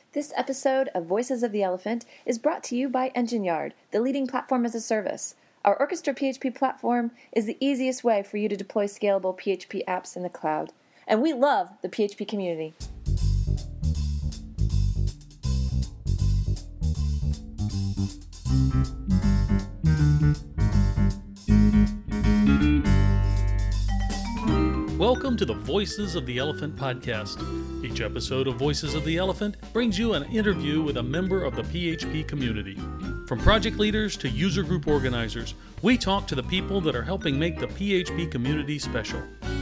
This episode of Voices of the Elephant is brought to you by Engine Yard, the leading platform as a service. Our Orchestra PHP platform is the easiest way for you to deploy scalable PHP apps in the cloud. And we love the PHP community. Welcome to the Voices of the Elephant podcast. Each episode of Voices of the Elephant brings you an interview with a member of the PHP community. From project leaders to user group organizers, we talk to the people that are helping make the PHP community special.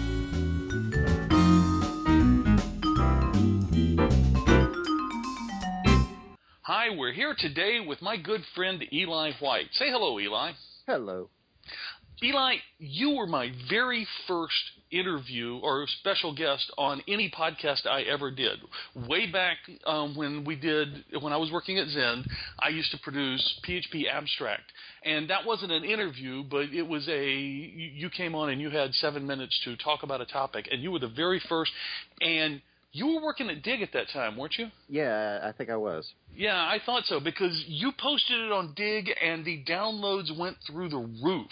Hi, we're here today with my good friend Eli White. Say hello, Eli. Hello. Eli, you were my very first interview or special guest on any podcast I ever did. Way back when I was working at Zend, I used to produce PHP Abstract. And that wasn't an interview, but it was you came on and you had 7 minutes to talk about a topic. And you were the very first. And you were working at Dig at that time, weren't you? Yeah, I think I was. Yeah, I thought so, because you posted it on Dig and the downloads went through the roof.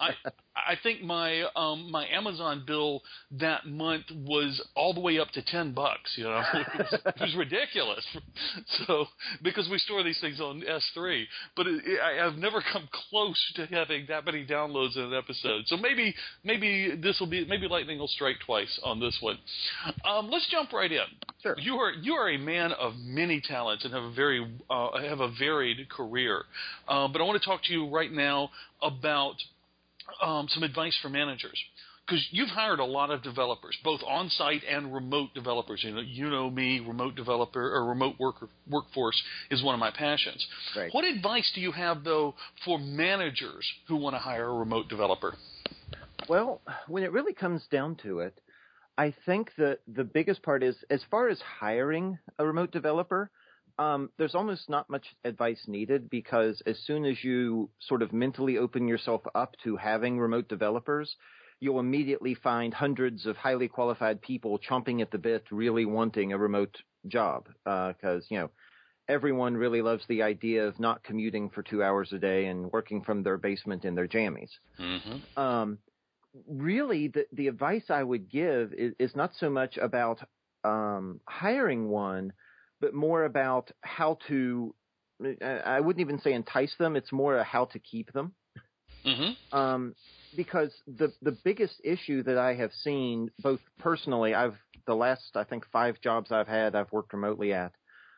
I think my Amazon bill that month was all the way up to $10. You know, it was ridiculous. So because we store these things on S3, but I've never come close to having that many downloads in an episode. So maybe lightning will strike twice on this one. Let's jump right in. Sure. You are a man of many talents and have a varied career. But I want to talk to you right now about some advice for managers, because you've hired a lot of developers, both on-site and remote developers. You know me, remote developer or remote workforce is one of my passions. Right. What advice do you have, though, for managers who want to hire a remote developer? Well, when it really comes down to it, I think that the biggest part is, as far as hiring a remote developer, there's almost not much advice needed, because as soon as you sort of mentally open yourself up to having remote developers, you'll immediately find hundreds of highly qualified people chomping at the bit, really wanting a remote job, because, everyone really loves the idea of not commuting for 2 hours a day and working from their basement in their jammies. Mm-hmm. Really, the advice I would give is not so much about hiring one, but more about how to, I wouldn't even say entice them. It's more how to keep them. Mm-hmm. Because the biggest issue that I have seen, both personally, the last, I think, 5 jobs I've had, I've worked remotely at,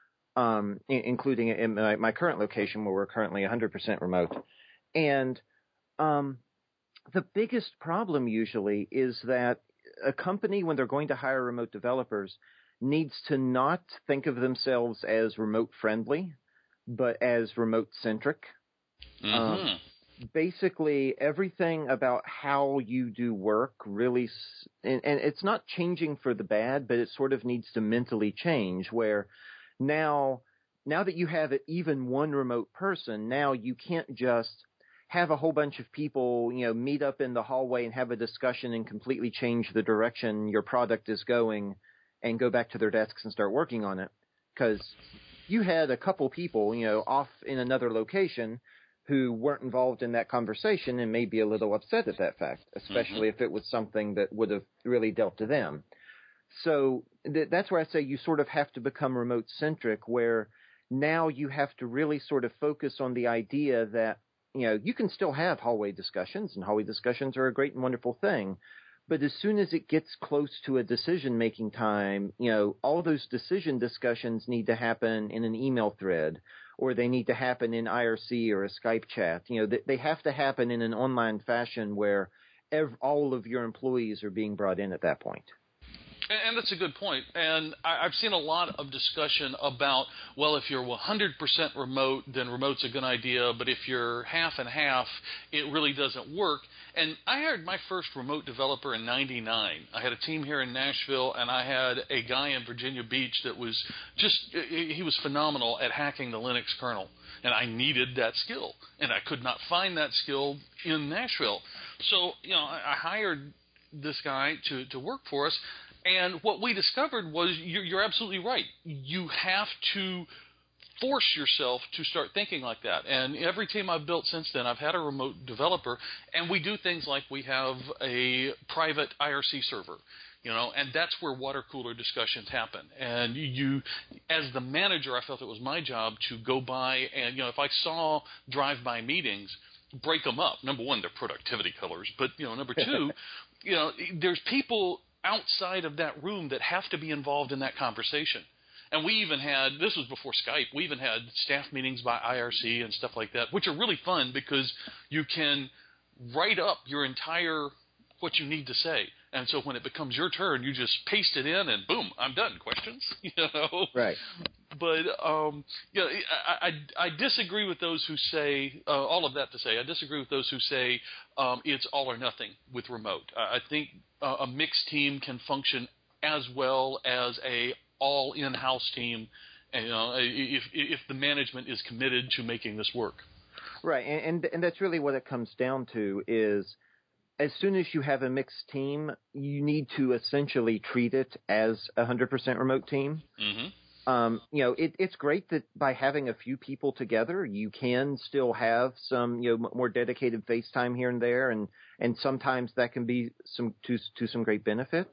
including in my current location where we're currently 100% remote. And the biggest problem usually is that a company, when they're going to hire remote developers, needs to not think of themselves as remote friendly, but as remote centric. Mm-hmm. Basically, everything about how you do work really, and it's not changing for the bad, but it sort of needs to mentally change, where now that you have even one remote person, now you can't just have a whole bunch of people, meet up in the hallway and have a discussion and completely change the direction your product is going and go back to their desks and start working on it. Because you had a couple people, off in another location who weren't involved in that conversation and may be a little upset at that fact, especially if it was something that would have really dealt to them. So that's where I say you sort of have to become remote-centric, where now you have to really sort of focus on the idea that, you can still have hallway discussions, and hallway discussions are a great and wonderful thing. But as soon as it gets close to a decision-making time, all those decision discussions need to happen in an email thread, or they need to happen in IRC or a Skype chat. They have to happen in an online fashion where all of your employees are being brought in at that point. And that's a good point. And I've seen a lot of discussion about, well, if you're 100% remote, then remote's a good idea. But if you're half and half, it really doesn't work. And I hired my first remote developer in '99. I had a team here in Nashville, and I had a guy in Virginia Beach that was he was phenomenal at hacking the Linux kernel. And I needed that skill. And I could not find that skill in Nashville. So, I hired this guy to work for us. And what we discovered was you're absolutely right. You have to force yourself to start thinking like that. And every team I've built since then, I've had a remote developer, and we do things like we have a private IRC server, and that's where water cooler discussions happen. And you, as the manager, I felt it was my job to go by and, if I saw drive-by meetings, break them up. Number one, they're productivity killers, but, number two, there's people outside of that room that have to be involved in that conversation. And we even had, this was before Skype, we even had staff meetings by IRC and stuff like that, which are really fun because you can write up your entire, what you need to say. And so when it becomes your turn, you just paste it in and boom, I'm done. Questions? Right. But, I disagree with those who say, all of that to say, I disagree with those who say it's all or nothing with remote. I think a mixed team can function as well as a all in-house team, if the management is committed to making this work. Right, and that's really what it comes down to is as soon as you have a mixed team, you need to essentially treat it as a 100% remote team. Mm-hmm. It's great that by having a few people together, you can still have some, more dedicated face time here and there, and sometimes that can be to some great benefit.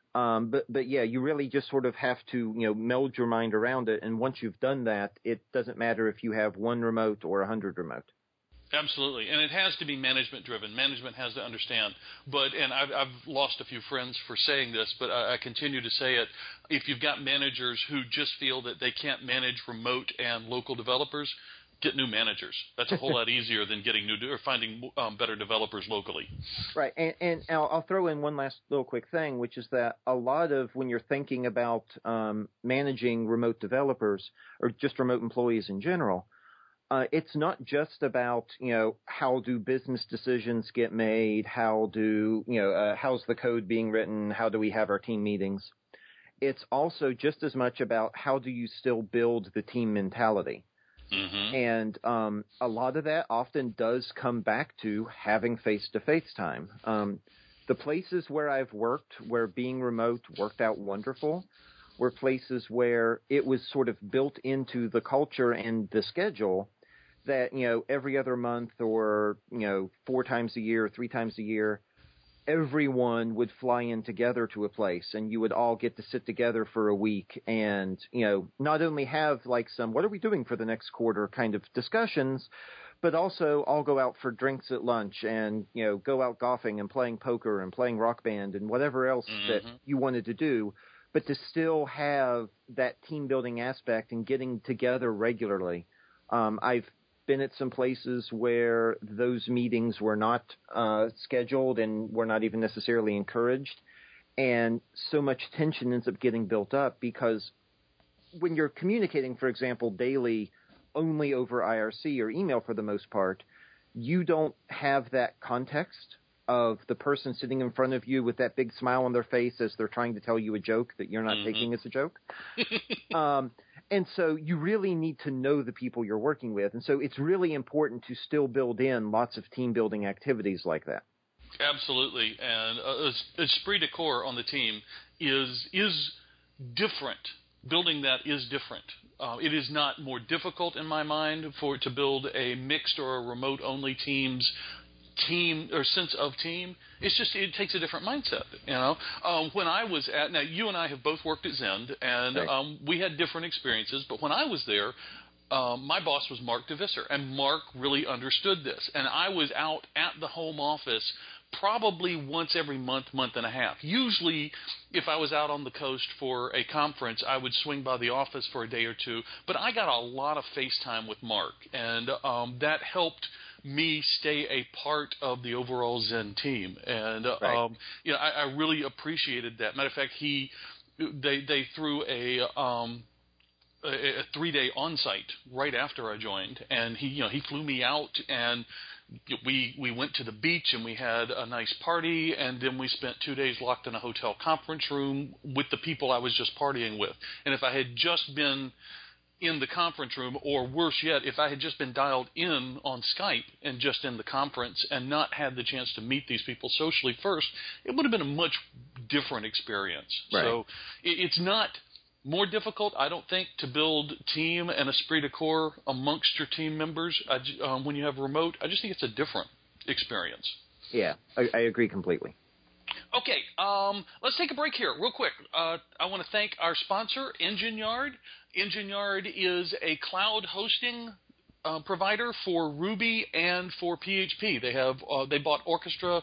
But yeah, you really just sort of have to, meld your mind around it. And once you've done that, it doesn't matter if you have one remote or 100 remote. Absolutely. And it has to be management driven. Management has to understand. And I've lost a few friends for saying this, but I continue to say it. If you've got managers who just feel that they can't manage remote and local developers, get new managers. That's a whole lot easier than getting or finding better developers locally. Right, and I'll throw in one last little quick thing, which is that a lot of when you're thinking about managing remote developers or just remote employees in general, it's not just about how do business decisions get made, how's the code being written, how do we have our team meetings. It's also just as much about how do you still build the team mentality. Mm-hmm. And a lot of that often does come back to having face-to-face time. The places where I've worked where being remote worked out wonderful were places where it was sort of built into the culture and the schedule that, every other month or, 4 times a year, 3 times a year, everyone would fly in together to a place and you would all get to sit together for a week and, not only have like some, what are we doing for the next quarter kind of discussions, but also all go out for drinks at lunch and, go out golfing and playing poker and playing Rock Band and whatever else mm-hmm. that you wanted to do, but to still have that team building aspect and getting together regularly. I've been at some places where those meetings were not scheduled and were not even necessarily encouraged. And so much tension ends up getting built up because when you're communicating, for example, daily only over IRC or email for the most part, you don't have that context of the person sitting in front of you with that big smile on their face as they're trying to tell you a joke that you're not mm-hmm. taking as a joke. And so you really need to know the people you're working with. And so it's really important to still build in lots of team building activities like that. Absolutely. And esprit de corps on the team is different. Building that is different. It is not more difficult in my mind to build a mixed or a remote only team or sense of team. It's just, it takes a different mindset, when I was now you and I have both worked at Zend and right. We had different experiences, but when I was there, my boss was Mark DeVisser, and Mark really understood this. And I was out at the home office probably once every month and a half. Usually, if I was out on the coast for a conference, I would swing by the office for a day or two. But I got a lot of face time with Mark, and that helped me stay a part of the overall Zend team. And right. I really appreciated that. Matter of fact, they threw a 3-day on-site right after I joined, and he flew me out, and we went to the beach and we had a nice party, and then we spent 2 days locked in a hotel conference room with the people I was just partying with. And if I had just been in the conference room, or worse yet, if I had just been dialed in on Skype and just in the conference and not had the chance to meet these people socially first, it would have been a much different experience. Right. So it's not more difficult, I don't think, to build team and esprit de corps amongst your team members when you have remote. I just think it's a different experience. Yeah, I agree completely. Okay, let's take a break here real quick. I want to thank our sponsor, EngineYard. EngineYard is a cloud hosting provider for Ruby and for PHP. They bought Orchestra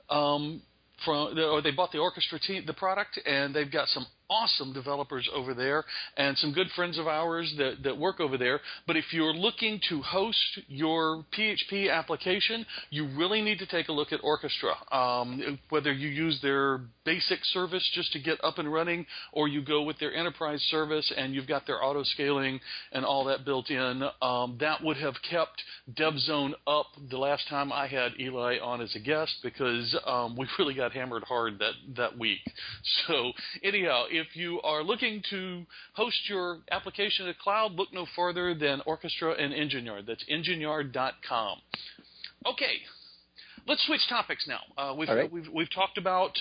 they bought the Orchestra team, the product, and they've got some awesome developers over there and some good friends of ours that work over there. But if you're looking to host your PHP application, you really need to take a look at Orchestra. Whether you use their basic service just to get up and running, or you go with their enterprise service and you've got their auto scaling and all that built in, that would have kept DevZone up the last time I had Eli on as a guest, because we really got hammered hard that week. So anyhow, if you are looking to host your application in the cloud, look no further than Orchestra and EngineYard. That's engineYard.com. Okay, let's switch topics now. We've talked about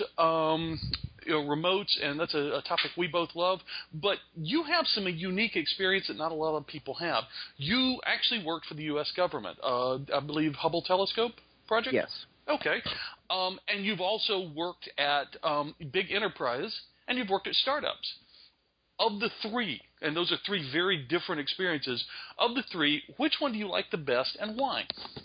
remotes, and that's a topic we both love. But you have some unique experience that not a lot of people have. You actually worked for the U.S. government, I believe Hubble Telescope Project? Yes. Okay. And you've also worked at big enterprise, and you've worked at startups. Of the three, and those are three very different experiences, of the three, which one do you like the best and why?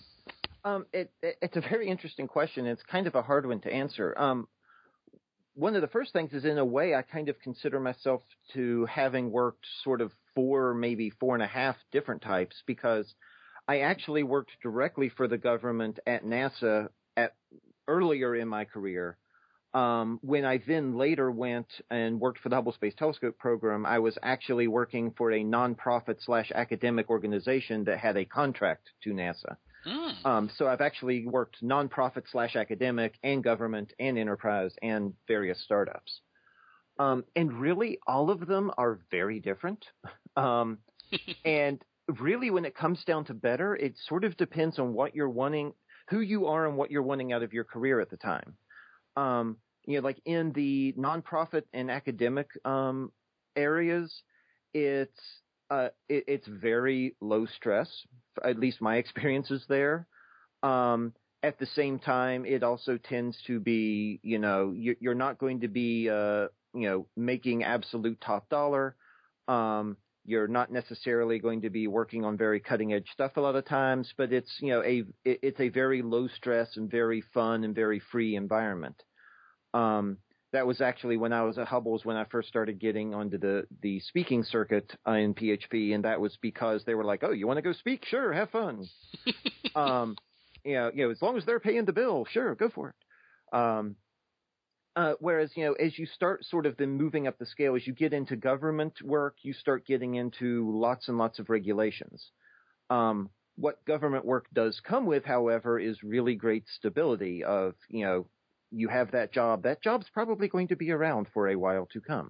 It's a very interesting question. It's kind of a hard one to answer. One of the first things is, in a way, I kind of consider myself to having worked sort of 4, maybe 4.5 different types, because I actually worked directly for the government at NASA earlier in my career. When I then later went and worked for the Hubble Space Telescope program, I was actually working for a nonprofit/academic organization that had a contract to NASA. So I've actually worked nonprofit/academic and government and enterprise and various startups. And really, all of them are very different. And really, when it comes down to better, it sort of depends on what you're wanting, who you are, and what you're wanting out of your career at the time. Like in the nonprofit and academic areas, it's very low stress. At least my experience is there. At the same time, it also tends to be, you're not going to be, making absolute top dollar. You're not necessarily going to be working on very cutting edge stuff a lot of times, but it's, it's a very low stress and very fun and very free environment. That was actually when I was at Hubble's when I first started getting onto the speaking circuit in PHP, and that was because they were like, "Oh, you want to go speak? Sure, have fun." As long as they're paying the bill, sure, go for it. Whereas, as you start sort of then moving up the scale, as you get into government work, you start getting into lots and lots of regulations. What government work does come with, however, is really great stability of, you have that job. That job's probably going to be around for a while to come.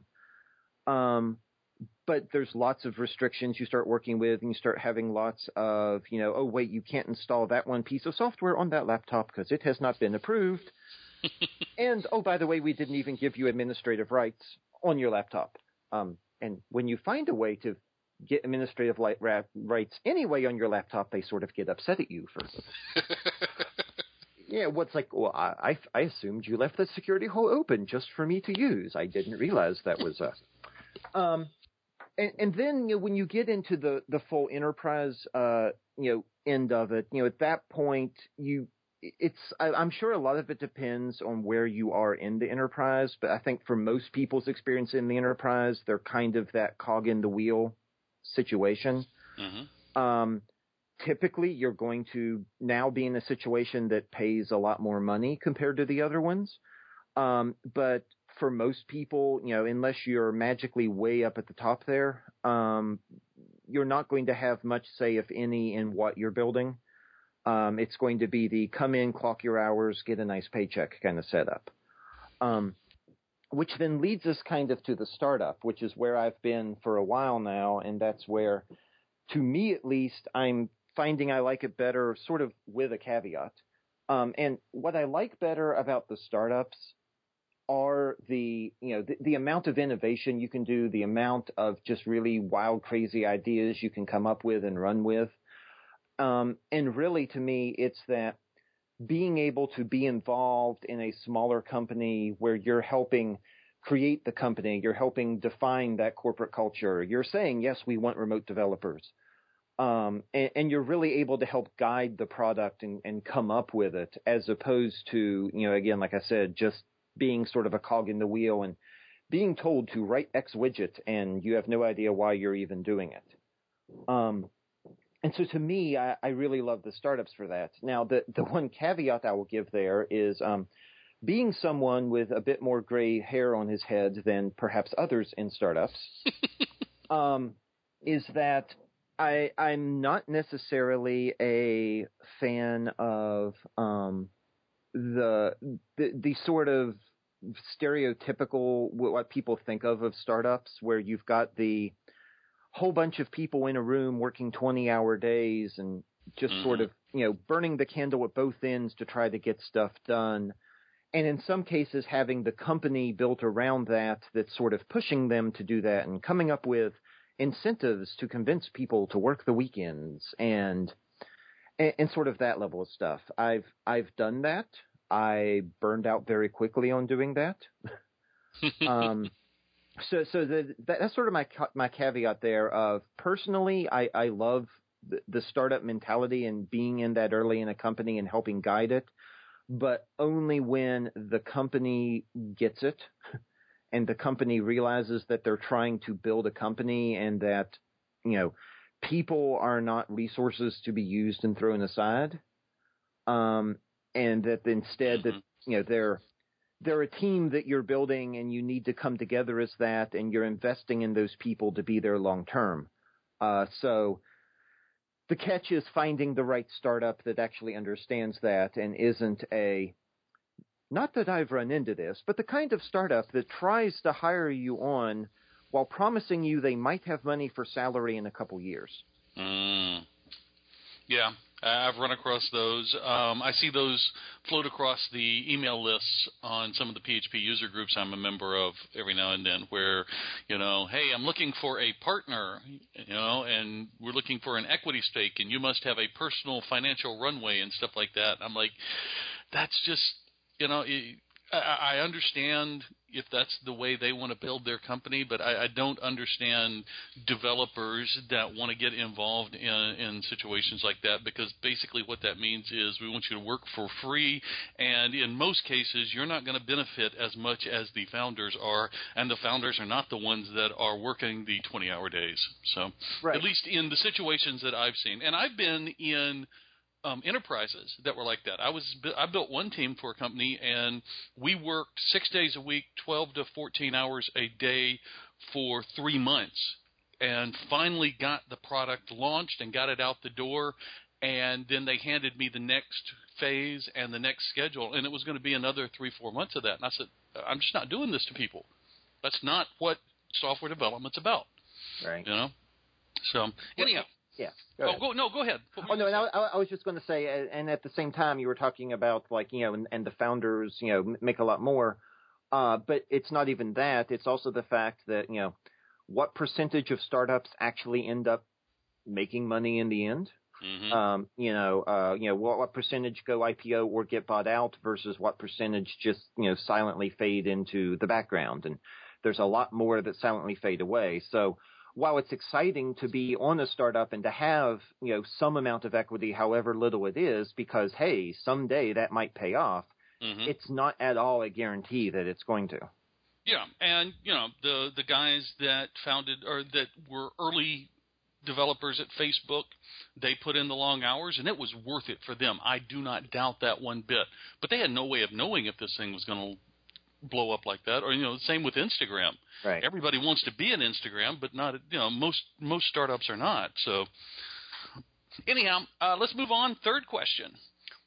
But there's lots of restrictions you start working with, and you start having lots of, oh, wait, you can't install that one piece of software on that laptop because it has not been approved. And, oh, by the way, we didn't even give you administrative rights on your laptop. And when you find a way to get administrative rights anyway on your laptop, they sort of get upset at you for Yeah, what's like, well, I assumed you left the security hole open just for me to use. I didn't realize that was and then when you get into the full enterprise end of it, at that point I'm sure a lot of it depends on where you are in the enterprise, but I think for most people's experience in the enterprise, they're kind of that cog in the wheel situation. Mm-hmm. Typically, you're going to now be in a situation that pays a lot more money compared to the other ones. But for most people, unless you're magically way up at the top there, you're not going to have much say, if any, in what you're building. It's going to be the come in, clock your hours, get a nice paycheck kind of setup. which then leads us kind of to the startup, which is where I've been for a while now, and that's where, to me at least, I'm finding I like it better, sort of with a caveat. And what I like better about the startups are the amount of innovation you can do, the amount of just really wild, crazy ideas you can come up with and run with. And really, to me, it's that being able to be involved in a smaller company where you're helping create the company, you're helping define that corporate culture. You're saying, yes, we want remote developers. And you're really able to help guide the product and come up with it, as opposed to, again, like I said, just being sort of a cog in the wheel and being told to write X widget and you have no idea why you're even doing it. And so to me, I really love the startups for that. Now, the one caveat I will give there is being someone with a bit more gray hair on his head than perhaps others in startups, is that I'm not necessarily a fan of the sort of stereotypical what people think of startups, where you've got the whole bunch of people in a room working 20-hour days and just sort of, burning the candle at both ends to try to get stuff done. And in some cases, having the company built around that that's sort of pushing them to do that and coming up with incentives to convince people to work the weekends and sort of that level of stuff. I've done that. I burned out very quickly on doing that. So that's sort of my caveat there of, personally, I love the startup mentality and being in that early in a company and helping guide it, but only when the company gets it and the company realizes that they're trying to build a company and that, people are not resources to be used and thrown aside. And that instead that, they're a team that you're building and you need to come together as that, and you're investing in those people to be there long term. So the catch is finding the right startup that actually understands that and isn't not that I've run into this, but the kind of startup that tries to hire you on while promising you they might have money for salary in a couple years. Yeah. I've run across those. I see those float across the email lists on some of the PHP user groups I'm a member of every now and then, where, hey, I'm looking for a partner, and we're looking for an equity stake, and you must have a personal financial runway and stuff like that. I'm like, that's just, I understand if that's the way they want to build their company, but I don't understand developers that want to get involved in situations like that, because basically what that means is we want you to work for free, and in most cases you're not going to benefit as much as the founders are, and the founders are not the ones that are working the 20-hour days. So right. At least in the situations that I've seen, and I've been in enterprises that were like that. I built one team for a company, and we worked 6 days a week, 12 to 14 hours a day for 3 months, and finally got the product launched and got it out the door. And then they handed me the next phase and the next schedule, and it was going to be another 3-4 months of that. And I said, I'm just not doing this to people. That's not what software development's about. Right. So anyhow. Yeah. Go ahead. And I was just going to say, and at the same time, you were talking about and the founders, make a lot more. But it's not even that. It's also the fact that, what percentage of startups actually end up making money in the end? Mm-hmm. What percentage go IPO or get bought out versus what percentage just, silently fade into the background. And there's a lot more that silently fade away. So, while it's exciting to be on a startup and to have, some amount of equity, however little it is, because, hey, someday that might pay off, It's not at all a guarantee that it's going to. Yeah, and, the guys that founded or that were early developers at Facebook, they put in the long hours, and it was worth it for them. I do not doubt that one bit. But they had no way of knowing if this thing was going to blow up like that, or same with Instagram. Right. Everybody wants to be an Instagram, but not most startups are not. So anyhow, let's move on. Third question: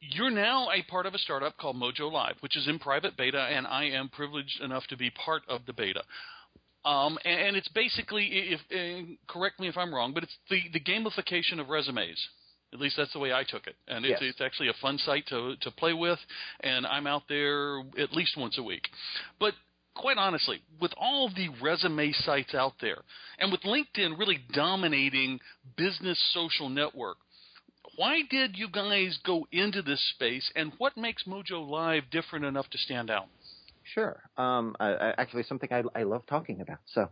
You're now a part of a startup called Mojo Live, which is in private beta, and I am privileged enough to be part of the beta. And it's basically, correct me if I'm wrong, but it's the gamification of resumes. At least that's the way I took it. And it's actually a fun site to play with, and I'm out there at least once a week. But quite honestly, with all the resume sites out there, and with LinkedIn really dominating business social network, why did you guys go into this space, and what makes Mojo Live different enough to stand out? Sure. Actually, something I love talking about. So,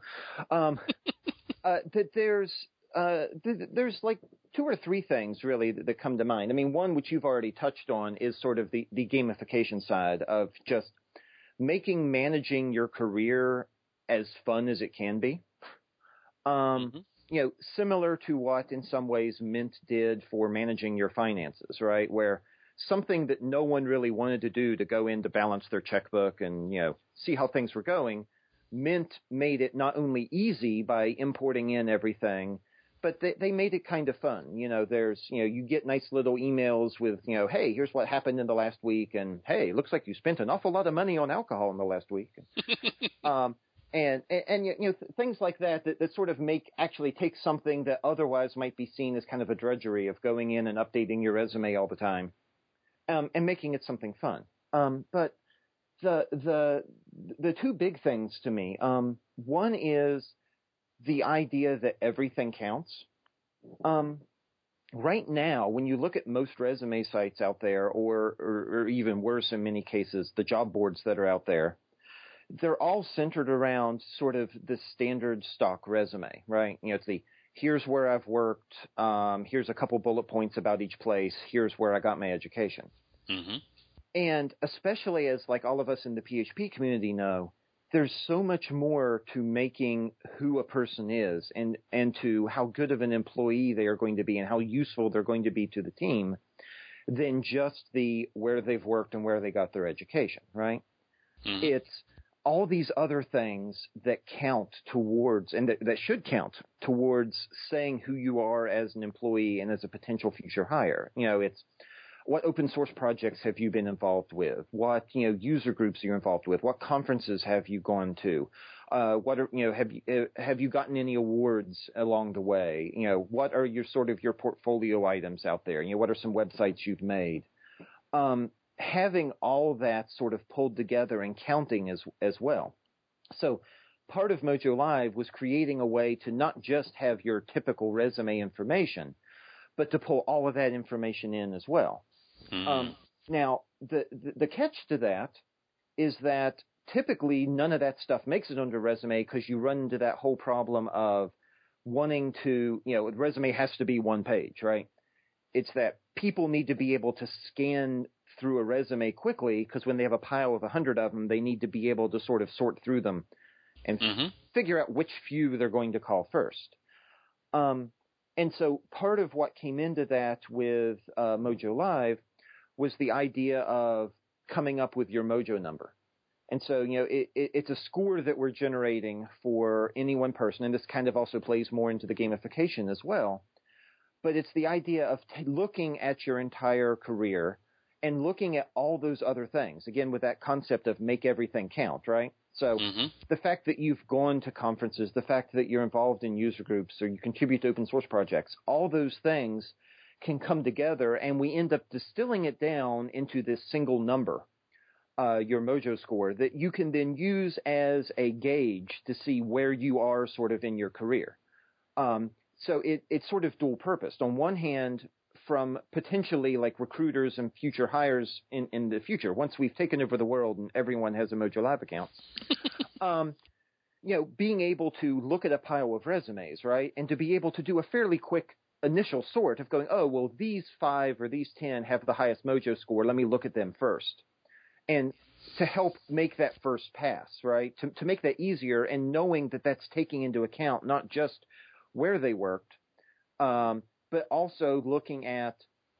there's like 2 or 3 things really that come to mind. I mean, one which you've already touched on is sort of the gamification side of just making managing your career as fun as it can be. You know, similar to what in some ways Mint did for managing your finances, right? Where something that no one really wanted to do to go in to balance their checkbook and, you know, see how things were going, Mint made it not only easy by importing in everything, but they made it kind of fun. You know, you get nice little emails with, you know, hey, here's what happened in the last week. And hey, looks like you spent an awful lot of money on alcohol in the last week. And you know, things like that sort of actually take something that otherwise might be seen as kind of a drudgery of going in and updating your resume all the time, and making it something fun. But the 2 big things to me, one is the idea that everything counts. Right now, when you look at most resume sites out there, or even worse in many cases, the job boards that are out there, they're all centered around sort of the standard stock resume, right? You know, it's here's where I've worked, here's a couple bullet points about each place, here's where I got my education. Mm-hmm. And especially as like all of us in the PHP community know, there's so much more to making who a person is and to how good of an employee they are going to be and how useful they're going to be to the team than just where they've worked and where they got their education, right? Mm-hmm. It's all these other things that count towards and that should count towards saying who you are as an employee and as a potential future hire. You know, it's what open source projects have you been involved with? What, you know, user groups are you involved with? What conferences have you gone to? Have you gotten any awards along the way? You know, what are your portfolio items out there? You know, what are some websites you've made? Having all that sort of pulled together and counting as well. So part of Mojo Live was creating a way to not just have your typical resume information, but to pull all of that information in as well. Mm-hmm. Now, the catch to that is that typically none of that stuff makes it onto resume because you run into that whole problem of wanting to, you know, the resume has to be one page, right? It's that people need to be able to scan through a resume quickly because when they have a pile of 100 of them, they need to be able to sort of sort through them and figure out which few they're going to call first. And so part of what came into that with Mojo Live was the idea of coming up with your Mojo number. And so, you know, it's a score that we're generating for any one person, and this kind of also plays more into the gamification as well. But it's the idea of looking at your entire career and looking at all those other things, again, with that concept of make everything count, right? So the fact that you've gone to conferences, the fact that you're involved in user groups or you contribute to open source projects, all those things can come together and we end up distilling it down into this single number, your Mojo score, that you can then use as a gauge to see where you are sort of in your career. So it's sort of dual purposed. On one hand, from potentially like recruiters and future hires in the future, once we've taken over the world and everyone has a Mojo Live account, you know, being able to look at a pile of resumes, right, and to be able to do a fairly quick initial sort of going, oh, well, these 5 or these 10 have the highest Mojo score. Let me look at them first. And to help make that first pass, right, to make that easier and knowing that that's taking into account not just where they worked, but also looking at,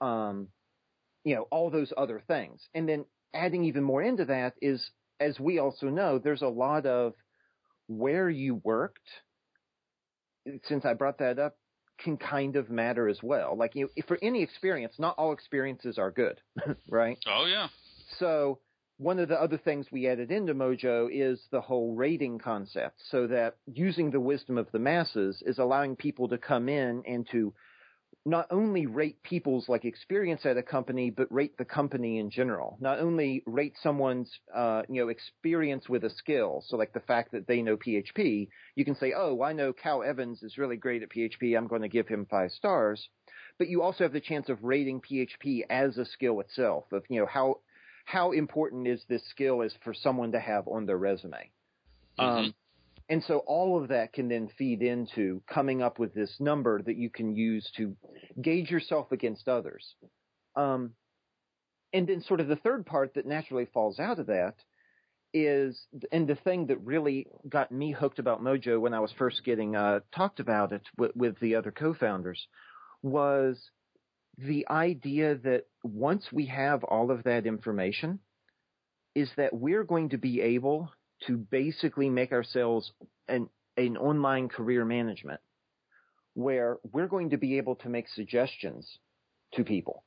you know, all those other things. And then adding even more into that is, as we also know, there's a lot of where you worked, since I brought that up, can kind of matter as well. Like, for any experience, not all experiences are good, right? Oh, yeah. So one of the other things we added into Mojo is the whole rating concept, so that using the wisdom of the masses is allowing people to come in and to not only rate people's experience at a company, but rate the company in general. Not only rate someone's experience with a skill, so like the fact that they know PHP, you can say, oh, I know Cal Evans is really great at PHP, I'm going to give him 5 stars. But you also have the chance of rating PHP as a skill itself, of how important is this skill is for someone to have on their resume. Mm-hmm. And so all of that can then feed into coming up with this number that you can use to gauge yourself against others. And then sort of the third part that naturally falls out of that is, and the thing that really got me hooked about Mojo when I was first getting talked about it with the other co-founders, was the idea that once we have all of that information, is that we're going to be able to basically make ourselves an online career management, where we're going to be able to make suggestions to people.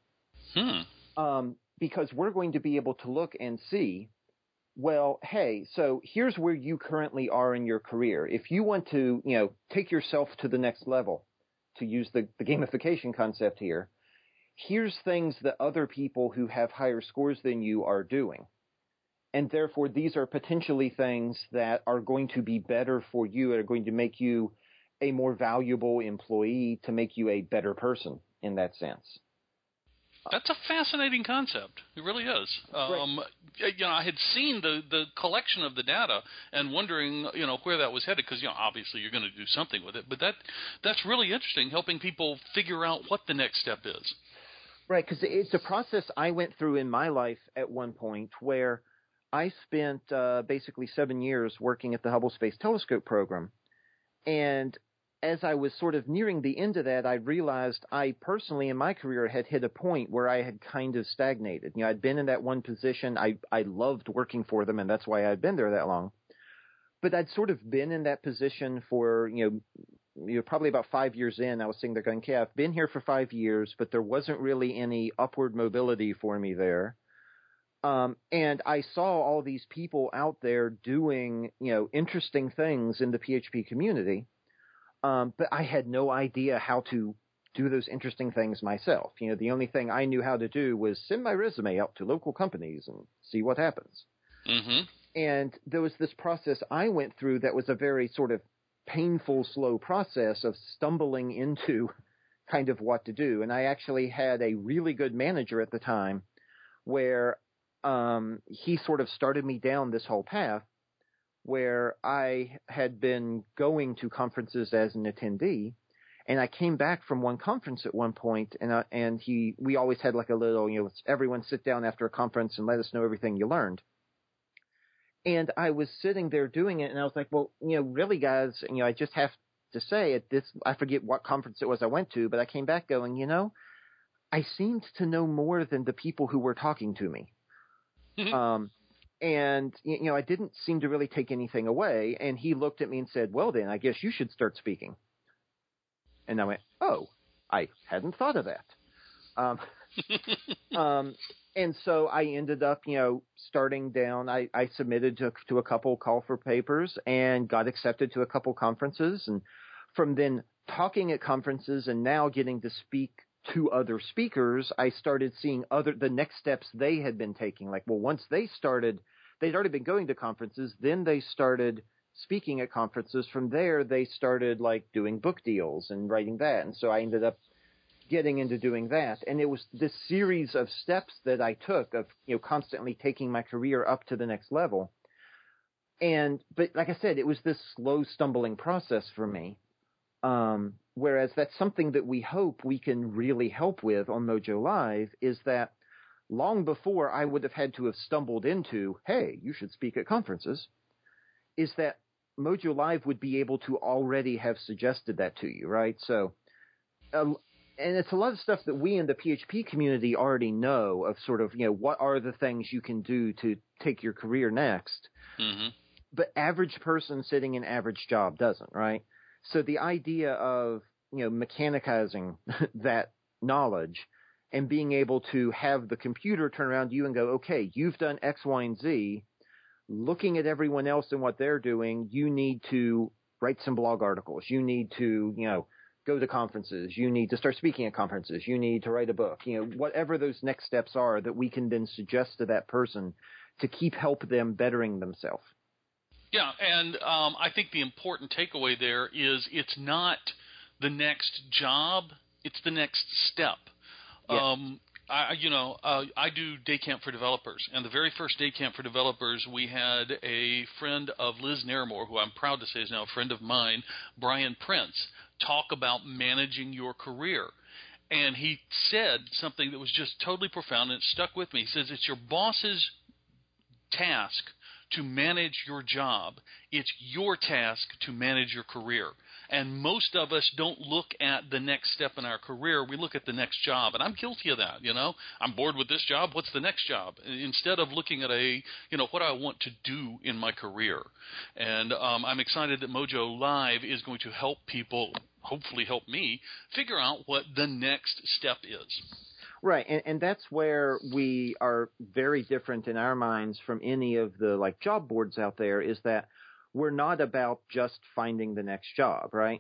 Because we're going to be able to look and see, well, hey, so here's where you currently are in your career. If you want to, take yourself to the next level, to use the gamification concept here, here's things that other people who have higher scores than you are doing. And therefore, these are potentially things that are going to be better for you, and are going to make you a more valuable employee, to make you a better person in that sense. That's a fascinating concept. It really is. Right. I had seen the collection of the data and wondering, where that was headed, because, obviously you're going to do something with it. But that's really interesting, helping people figure out what the next step is. Right, because it's a process I went through in my life at one point where I spent basically 7 years working at the Hubble Space Telescope program. And as I was sort of nearing the end of that, I realized I personally in my career had hit a point where I had kind of stagnated. I'd been in that one position. I loved working for them, and that's why I'd been there that long. But I'd sort of been in that position for, probably about 5 years in. I was sitting there going, okay, I've been here for 5 years, but there wasn't really any upward mobility for me there. And I saw all these people out there doing, interesting things in the PHP community. But I had no idea how to do those interesting things myself. The only thing I knew how to do was send my resume out to local companies and see what happens. Mm-hmm. And there was this process I went through that was a very sort of painful, slow process of stumbling into kind of what to do. And I actually had a really good manager at the time where he sort of started me down this whole path, where I had been going to conferences as an attendee, and I came back from one conference at one point, and we always had like a little, everyone sit down after a conference and let us know everything you learned. And I was sitting there doing it, and I was like, well, really, guys, I just have to say at this, I forget what conference it was I went to, but I came back going, I seemed to know more than the people who were talking to me. And, I didn't seem to really take anything away. And he looked at me and said, well, then I guess you should start speaking. And I went, oh, I hadn't thought of that. And so I ended up, starting down. I submitted to a couple call for papers and got accepted to a couple conferences. And from then talking at conferences and now getting to speak to other speakers, I started seeing the next steps they had been taking. Like, well, once they'd already been going to conferences, then they started speaking at conferences. From there, they started doing book deals and writing that. And so I ended up getting into doing that. And it was this series of steps that I took of, constantly taking my career up to the next level. But like I said, it was this slow stumbling process for me. Whereas that's something that we hope we can really help with on Mojo Live, is that long before I would have had to have stumbled into, hey, you should speak at conferences, is that Mojo Live would be able to already have suggested that to you, right? So, and it's a lot of stuff that we in the PHP community already know of, sort of, what are the things you can do to take your career next. Mm-hmm. But average person sitting an average job doesn't, right? So the idea of, mechanizing that knowledge and being able to have the computer turn around to you and go, okay, you've done X, Y, and Z. Looking at everyone else and what they're doing, you need to write some blog articles. You need to, go to conferences. You need to start speaking at conferences. You need to write a book. Whatever those next steps are that we can then suggest to that person to help them bettering themselves. Yeah, and I think the important takeaway there is it's not the next job, it's the next step. Yeah. I do day camp for developers, and the very first day camp for developers, we had a friend of Liz Naramore, who I'm proud to say is now a friend of mine, Brian Prince, talk about managing your career. And he said something that was just totally profound, and it stuck with me. He says, it's your boss's task to manage your job. It's your task to manage your career. And most of us don't look at the next step in our career. We look at the next job. And I'm guilty of that, I'm bored with this job. What's the next job? Instead of looking at what I want to do in my career. And I'm excited that Mojo Live is going to help people, hopefully help me, figure out what the next step is. Right, and that's where we are very different in our minds from any of the job boards out there, is that we're not about just finding the next job, right?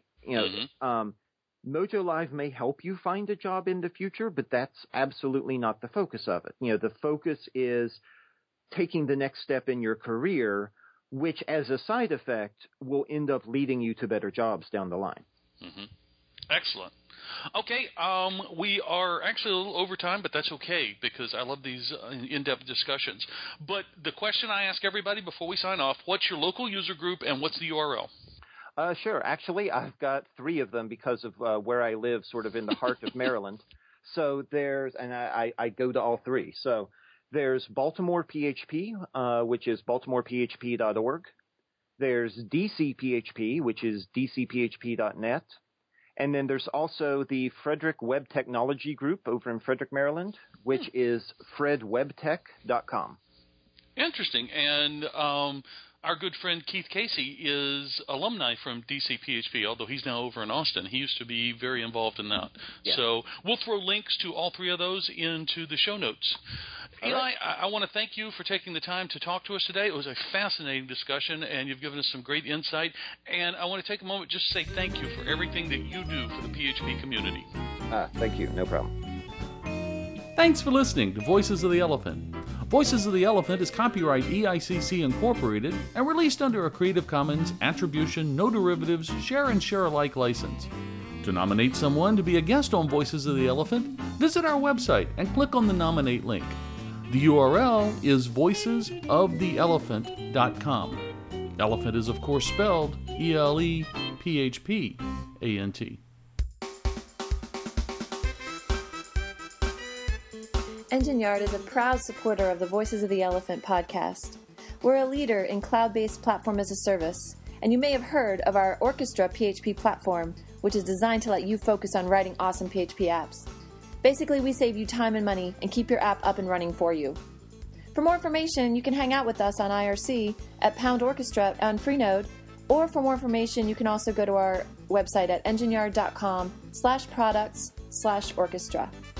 Mojo Live may help you find a job in the future, but that's absolutely not the focus of it. The focus is taking the next step in your career, which as a side effect will end up leading you to better jobs down the line. Mm-hmm. Excellent. Okay, we are actually a little over time, but that's okay because I love these in-depth discussions. But the question I ask everybody before we sign off, what's your local user group and what's the URL? Sure. Actually, I've got 3 of them because of where I live, sort of in the heart of Maryland. So I go to all 3. So there's Baltimore PHP, which is baltimorephp.org. There's DC PHP, which is dcphp.net. And then there's also the Frederick Web Technology Group over in Frederick, Maryland, which is fredwebtech.com. Interesting. And our good friend Keith Casey is alumni from DC PHP, although he's now over in Austin. He used to be very involved in that. Yeah. So we'll throw links to all 3 of those into the show notes. Eli, right. I want to thank you for taking the time to talk to us today. It was a fascinating discussion, and you've given us some great insight. And I want to take a moment just to say thank you for everything that you do for the PHP community. Thank you. No problem. Thanks for listening to Voices of the Elephant. Voices of the Elephant is copyright EICC Incorporated and released under a Creative Commons Attribution, No Derivatives, Share and Share Alike license. To nominate someone to be a guest on Voices of the Elephant, visit our website and click on the Nominate link. The URL is voicesoftheelephant.com. Elephant is, of course, spelled ELEPHPANT. Engine Yard is a proud supporter of the Voices of the Elephant podcast. We're a leader in cloud-based platform as a service, and you may have heard of our Orchestra PHP platform, which is designed to let you focus on writing awesome PHP apps. Basically, we save you time and money and keep your app up and running for you. For more information, you can hang out with us on IRC at Pound Orchestra on Freenode, or for more information, you can also go to our website at engineyard.com/products/orchestra.